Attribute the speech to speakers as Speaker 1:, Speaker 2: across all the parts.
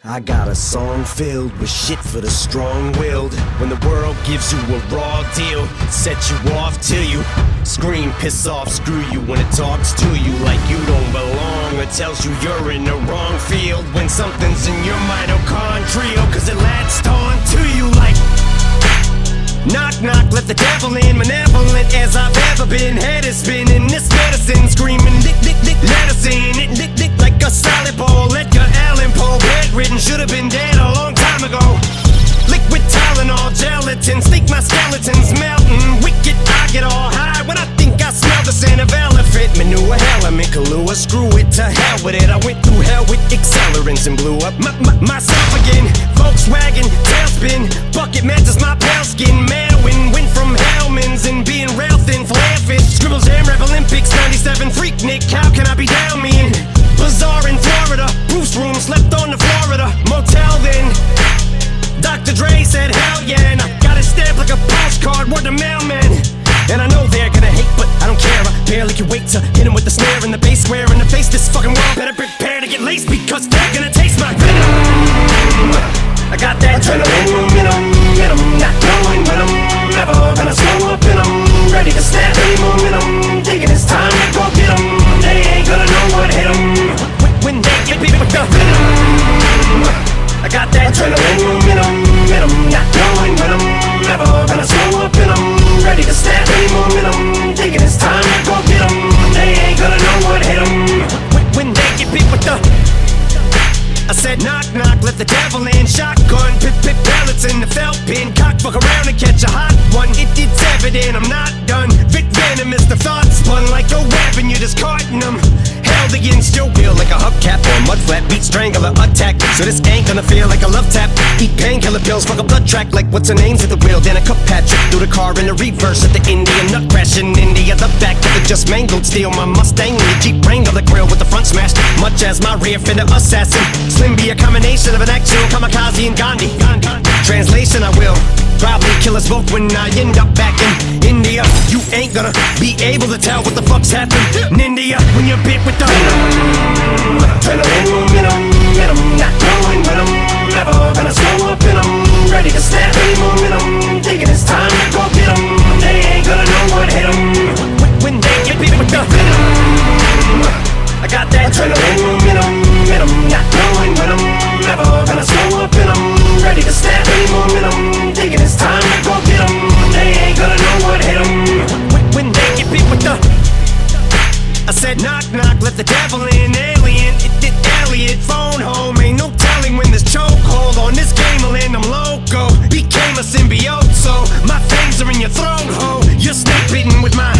Speaker 1: I got a song filled with shit for the strong-willed. When the world gives you a raw deal, set you off till you scream, piss off, screw you. When it talks to you like you don't belong, or tells you you're in the wrong field. When something's in your mitochondrial, cause it latched on to you like knock, knock, let the devil in. Malevolent as I've ever been. Head is spinning, this medicine screaming, dick, dick, dick, let us in it, dick, dick, like a solid ball. Edgar Allan Poe, bedridden, should've been dead a long time ago. Liquid Tylenol, gelatin, think my skeleton's melting. Wicked, I get all high when I think I smell the scent of elephant manure. Element Kahlua, screw it, to hell with it. I went through hell with accelerants and blew up myself again. Volkswagen, tailspin, bucket matches my pale skin. Mailwind, went from Hellman's and being rail thin, flare fish. Scribbles, Jam Rap Olympics, 97, freak Nick, how can I be down me in? Bazaar in Florida, Bruce room, slept on the Florida motel then. Dr. Dre said hell yeah, and I got it stamped like a postcard, word to mailman. And I know they're gonna hate, but I don't care. I barely can wait to hit him with the snare and the bass square in the face. This fucking world better prepare to get laced, because they're gonna taste my venom. I got that adrenaline momentum, not knowing when I'm never gonna slow up, and I'm ready to snap any momentum. Thinking it's time to go get 'em. They ain't gonna know what hit 'em when they get beat with the venom. I got that adrenaline momentum, not knowing when I'm never gonna slow up, and I'm ready to snap any momentum. Thinking it's time to go get 'em. They ain't gonna know what hit 'em when they get beat with the. I said knock, knock, let the devil in. Shotgun, pip, pellets in the felt pin. Cock, fuck around and catch a hot one. It's evident I'm not done. Vic venomous, the thought spun like a weapon. You're discarding them. Held against your will like a hubcap or a mud flat. Beat strangler attack, so this ain't gonna feel like a love tap. Eat painkiller pills, fuck a blood track like what's her name's at the wheel. Then a cup Patrick through the car in the reverse at the Indian nut crash in India. The back of the just mangled steel. My Mustang in the Jeep Wrangler, the grill with the front smashed. Much as my rear fender assassin. Slim be a combination of an actual kamikaze and Gandhi. Translation, I will probably kill us both when I end up back in India. You ain't gonna be able to tell what the fuck's happened in India when you're bit with the adrenaline momentum, not knowing when I'm never gonna slow up, and I'm ready to snap any momentum. Thinking it's time to go get 'em. They ain't gonna know what hit 'em when they get bit with the venom. I got that adrenaline momentum, not knowing when I'm never gonna slow up, and I'm ready to snap any momentum. Thinking it's time to go get 'em. They ain't gonna know what hit 'em when they get beat with the. I said knock, knock, let the devil in. Alien, it Elliot, phone home. Ain't no telling when this chokehold on this game will end. I'm loco, became a symbiote, so my fangs are in your throat, ho. You're snake bitten with my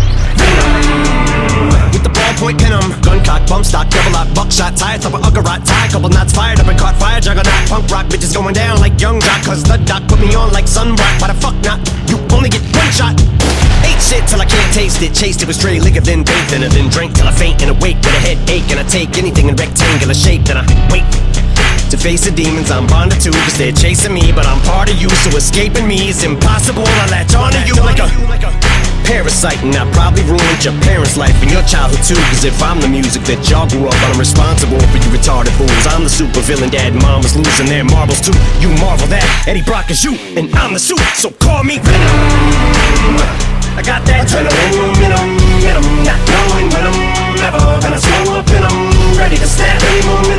Speaker 1: with the ballpoint pin 'em. Gun cock, bump stock, double lock, buckshot, tie up a uggerot, tie a couple knots, fired up and caught fire, juggernaut, punk rock, bitches going down like young jock, cause the doc put me on like sun rock. Why the fuck not? You only get one shot. Ate shit till I can't taste it, chased it with stray liquor, then bathed in it, then drank till I faint and awake with a headache, and I take anything in rectangular shape, then I wait to face the demons I'm bonded to, cause they're chasing me, but I'm part of you, so escaping me is impossible. I latch onto you like a parasite, and I probably ruined your parents' life and your childhood too. Cause if I'm the music that y'all grew up on, I'm responsible for you retarded fools. I'm the super villain, dad and mom was losing their marbles too. You marvel that Eddie Brock is you, and I'm the suit, so call me Venom. I got that adrenaline momentum, not knowing when I'm never gonna slow up, and I'm ready to snap any moment.